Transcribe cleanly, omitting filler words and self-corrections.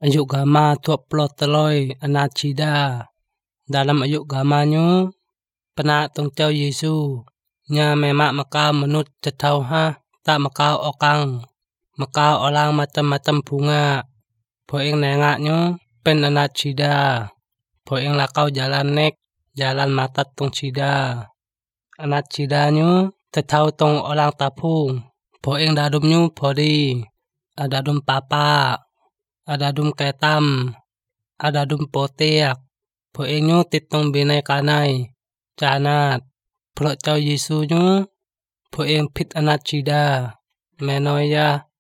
Ayuk gama tuak plot teloi anak cida. Dalam ayuk gamanyo pena tong Châu Giêsu nya memak makau menut cetau tak makau okang. Makau olang macam-macam bunga. Poeng nengaknyo pen anak cida. Poeng lakau jalan nek jalan matat tong cida. Anak cidanyo cetau tong olang tapung. Poeng dadumnyo podi. Adadum papa. Adadum ketam. Adadum poteak. Poengnyo titong binai kanai. Canat. Pelok Châu Giêsu nyo poeng pit anak cida. Menoya